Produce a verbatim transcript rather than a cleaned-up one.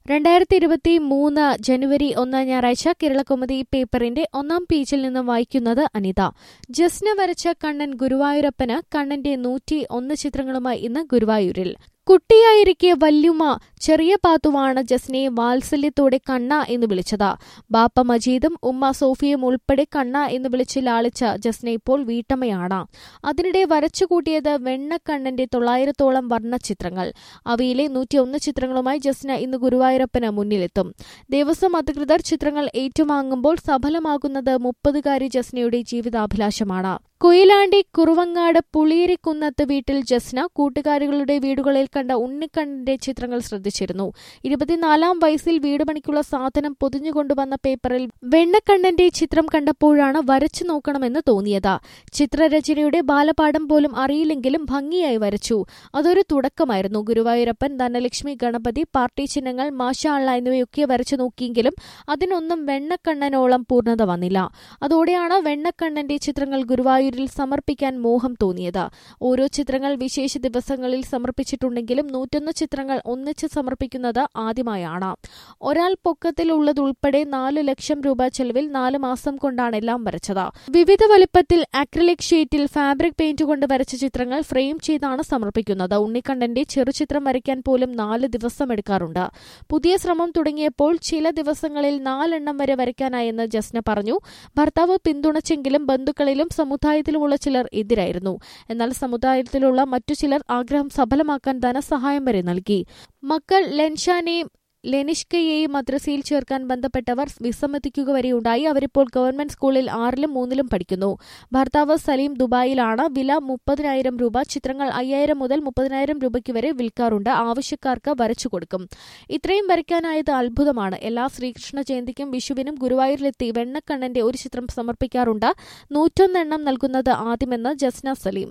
രണ്ടായിരത്തി ഇരുപത്തി മൂന്ന് ജനുവരി ഒന്ന് ഞായറാഴ്ച കേരളകൗമുദി പേപ്പറിന്റെ ഒന്നാം പേജിൽ നിന്ന് വായിക്കുന്നത് അനിത. ജസ്ന വരച്ച കണ്ണൻ ഗുരുവായൂരപ്പന് കണ്ണന്റെ നൂറ്റി ഒന്ന് ചിത്രങ്ങളുമായി ഇന്ന് ഗുരുവായൂരിൽ. കുട്ടിയായിരിക്കെ വല്യുമ്മ ചെറിയ പാത്തുവാണ് ജസ്നയെ വാത്സല്യത്തോടെ കണ്ണ എന്ന് വിളിച്ചത്. ബാപ്പ മജീദും ഉമ്മ സോഫിയും ഉൾപ്പെടെ കണ്ണ എന്ന് വിളിച്ച് ലാളിച്ച ജസ്ന ഇപ്പോൾ വീട്ടമ്മയാണ്. അതിനിടെ വരച്ചുകൂട്ടിയത് വെണ്ണക്കണ്ണന്റെ തൊള്ളായിരത്തോളം വർണ്ണച്ചിത്രങ്ങൾ. അവയിലെ നൂറ്റിയൊന്ന് ചിത്രങ്ങളുമായി ജസ്ന ഇന്ന് ഗുരുവായൂരപ്പന് മുന്നിലെത്തും. ദേവസ്വം അധികൃതർ ചിത്രങ്ങൾ ഏറ്റുവാങ്ങുമ്പോൾ സഫലമാകുന്നത് മുപ്പതുകാരി ജസ്നയുടെ ജീവിതാഭിലാഷമാണ്. കൊയിലാണ്ടി കുറുവങ്ങാട് പുളിയരിക്കുന്നത്ത് വീട്ടിൽ ജസ്ന കൂട്ടുകാരികളുടെ വീടുകളിൽ കണ്ട ഉണ്ണിക്കണ്ണന്റെ ചിത്രങ്ങൾ ശ്രദ്ധിച്ചിരുന്നു. ഇരുപത്തിനാലാം വയസ്സിൽ വീടുപണിക്കുള്ള സാധനം പൊതിഞ്ഞുകൊണ്ടുവന്ന പേപ്പറിൽ വെണ്ണക്കണ്ണന്റെ ചിത്രം കണ്ടപ്പോഴാണ് വരച്ചു നോക്കണമെന്ന് തോന്നിയത്. ചിത്രരചനയുടെ ബാലപാഠം പോലും അറിയില്ലെങ്കിലും ഭംഗിയായി വരച്ചു. അതൊരു തുടക്കമായിരുന്നു. ഗുരുവായൂരപ്പൻ, ധനലക്ഷ്മി, ഗണപതി, പാർട്ടി ചിഹ്നങ്ങൾ, മാഷാ അള്ളാ എന്നിവയൊക്കെ വരച്ചു നോക്കിയെങ്കിലും അതിനൊന്നും വെണ്ണക്കണ്ണനോളം പൂർണ്ണത വന്നില്ല. അതോടെയാണ് വെണ്ണക്കണ്ണന്റെ ചിത്രങ്ങൾ ഗുരുവായൂർ സമർപ്പിക്കാൻ മോഹം തോന്നിയത്. ഓരോ ചിത്രങ്ങൾ വിശേഷ ദിവസങ്ങളിൽ സമർപ്പിച്ചിട്ടുണ്ടെങ്കിലും നൂറ്റൊന്ന് ചിത്രങ്ങൾ ഒന്നിച്ച് സമർപ്പിക്കുന്നത് ആദ്യമായാണ്. ഒരാൾ പൊക്കത്തിലുള്ളതുൾപ്പെടെ നാലു ലക്ഷം രൂപ ചെലവിൽ നാല് മാസം കൊണ്ടാണ് എല്ലാം വരച്ചത്. വിവിധ വലിപ്പത്തിൽ അക്രിലിക് ഷീറ്റിൽ ഫാബ്രിക് പെയിന്റ് കൊണ്ട് വരച്ച ചിത്രങ്ങൾ ഫ്രെയിം ചെയ്താണ് സമർപ്പിക്കുന്നത്. ഉണ്ണിക്കണ്ണന്റെ ചെറുചിത്രം വരയ്ക്കാൻ പോലും നാല് ദിവസം എടുക്കാറുണ്ട്. പുതിയ ശ്രമം തുടങ്ങിയപ്പോൾ ചില ദിവസങ്ങളിൽ നാലെണ്ണം വരെ വരയ്ക്കാനായെന്ന് ജസ്ന പറഞ്ഞു. ഭർത്താവ് പിന്തുണച്ചെങ്കിലും ബന്ധുക്കളിലും സമുദായ ത്തിലുമുള്ള ചിലർ എതിരായിരുന്നു. എന്നാൽ സമുദായത്തിലുള്ള മറ്റു ചിലർ ആഗ്രഹം സഫലമാക്കാൻ ധനസഹായം വരെ നൽകി. മക്കൾ ലെൻഷാനെയും ലെനിഷ്കയെയും മദ്രസയിൽ ചേർക്കാൻ ബന്ധപ്പെട്ടവർ വിസമ്മതിക്കുക വരെയുണ്ടായി. അവരിപ്പോൾ ഗവൺമെന്റ് സ്കൂളിൽ ആറിലും മൂന്നിലും പഠിക്കുന്നു. ഭർത്താവ് സലീം ദുബായിലാണ്. വില മുപ്പതിനായിരം രൂപ. ചിത്രങ്ങൾ അയ്യായിരം മുതൽ മുപ്പതിനായിരം രൂപയ്ക്ക് വരെ വിൽക്കാറുണ്ട്. ആവശ്യക്കാർക്ക് വരച്ചു കൊടുക്കും. ഇത്രയും വരയ്ക്കാനായത് അത്ഭുതമാണ്. എല്ലാ ശ്രീകൃഷ്ണ ജയന്തിക്കും വിഷുവിനും ഗുരുവായൂരിലെത്തി വെണ്ണക്കണ്ണന്റെ ഒരു ചിത്രം സമർപ്പിക്കാറുണ്ട്. നൂറ്റൊന്നെണ്ണം നൽകുന്നത് ആദ്യമെന്ന് ജസ്ന സലീം.